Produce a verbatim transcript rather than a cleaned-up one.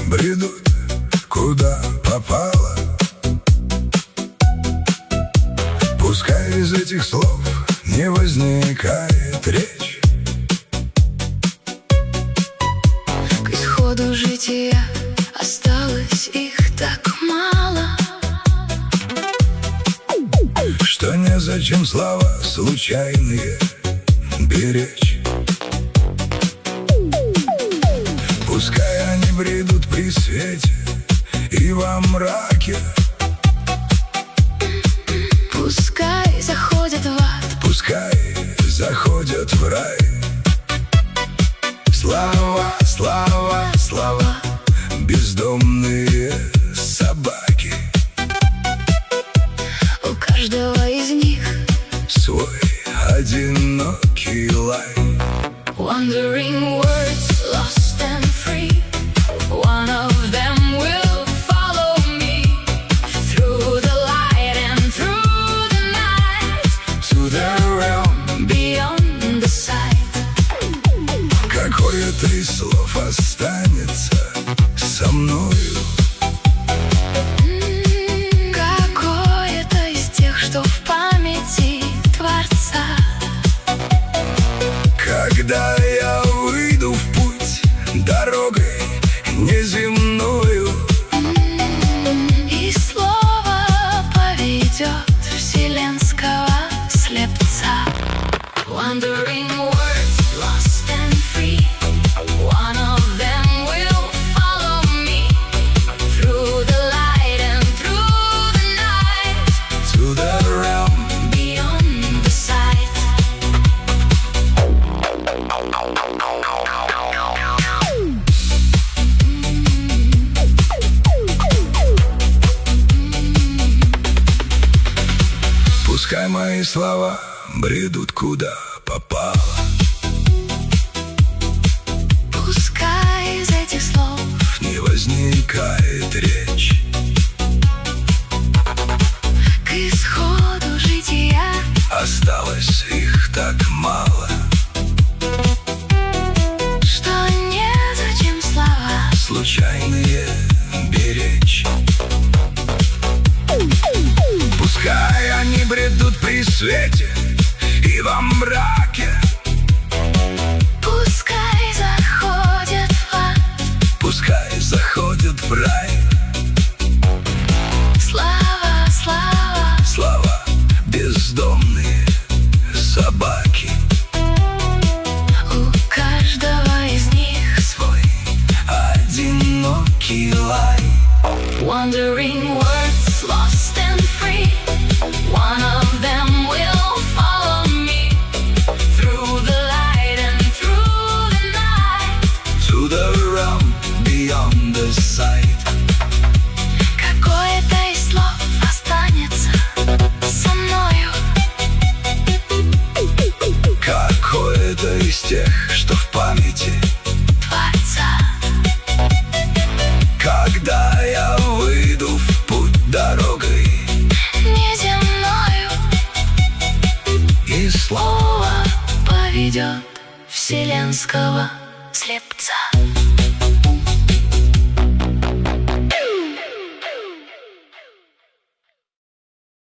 бредут куда попало. Пускай из этих слов не возникает речь. К исходу жития осталось их так мало, что незачем слова случайные беречь. Пускай они бредут при свете и во мраке. Пускай заходят в ад, пускай заходят в рай. Слова, слова, слова, бездомные собаки. У каждого из них свой одинокий лай. Wandering words, lost and free. One of them will follow me through the light and through the night, to the realm beyond the sight. Какое-то из слов останется со мною. Какое-то из тех, что в памяти Творца. Когда я выйду в путь дорогой неземною, и слово поведет вселенского слепца. Wandering words, lost and free. One of them will follow me through the light and through the night, to the realm beyond the sight. Пускай мои слова бредут куда попало. Пускай из этих слов не возникает речь. к исходу жития осталось их так мало, что незачем слова случайные беречь. Пускай они бредут при свете и во мраке. Пускай заходят в ад, пускай заходят в рай. слава, слава, слова, бездомные собаки. у каждого из них свой одинокий лай. Wandering words, lost and free. One of them will follow me through the light and through the night, to the realm beyond the sight. Какое-то из слов останется со мною. Какое-то из тех, что в памяти Творца. Когда я выйду в путь дорогой неземною, и слово поведет вселенского